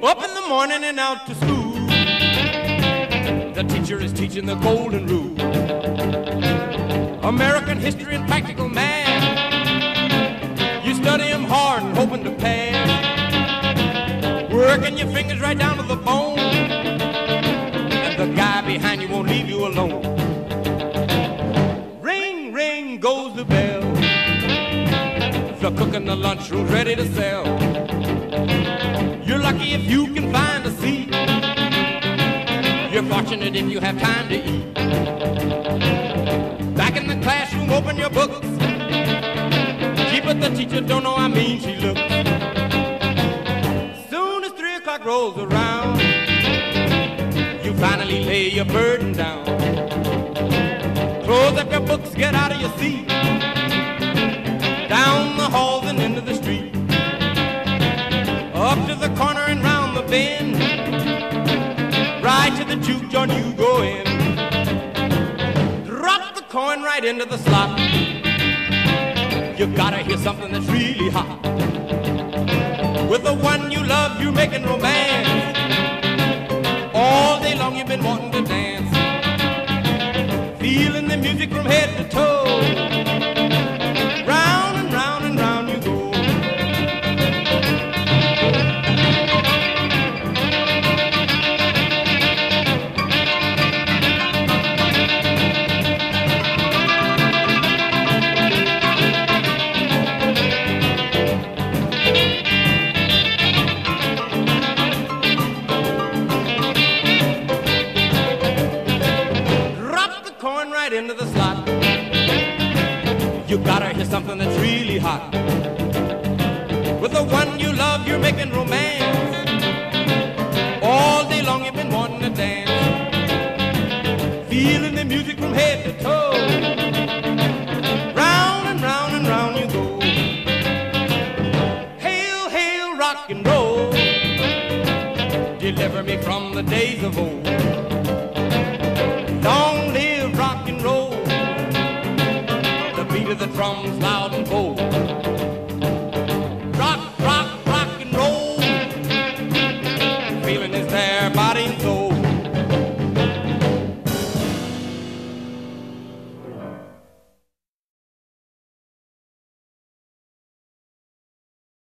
Up in the morning and out to school. The teacher is teaching the golden rule. American history and practical math. You study them hard and hoping to pass. Working your fingers right down to the bone. And the guy behind you won't leave you alone. Ring, ring goes the bell. The cook in the lunchroom's ready to sell. You're lucky if you can find a seat. You're fortunate if you have time to eat. Back in the classroom, open your books. Gee, but the teacher don't know how mean she looks. Soon as 3 o'clock rolls around, you finally lay your burden down. Close up your books, get out of your seat. Down the halls and into the street. Up to the corner and round the bend. Right to the juke joint you go in. Drop the coin right into the slot. You gotta hear something that's really hot. With the one you love, you're making romance. All day long you've been wanting to dance. Feeling the music from head to toe. Round and round and round you go. Into the slot. You gotta hear something that's really hot. With the one you love, you're making romance. All day long you've been wanting to dance. Feeling the music from head to toe. Round and round and round you go. Hail, hail, rock and roll. Deliver me from the days of old. Long live rock and roll. The beat of the drums loud and bold. Rock, rock, rock and roll. Feeling is